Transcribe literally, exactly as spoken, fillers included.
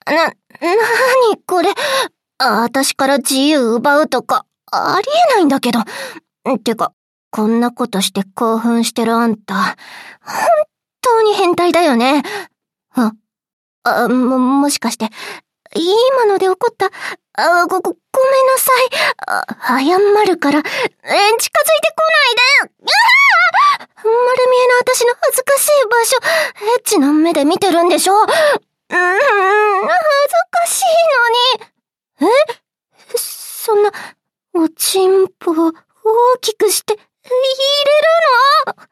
な、なにこれ。あたしから自由奪うとか、ありえないんだけど。てか、こんなことして興奮してるあんた、本当に変態だよね。あ、あ、も、もしかして、今ので怒った、あ、ご、ご、ごめんなさい。あ、謝るから、え、近づいてこないで。ああ、丸見えの私の恥ずかしい場所、エッチな目で見てるんでしょ。うーん、恥ずかしいのに。え？そんな、おちんぽを大きくして、入れるの？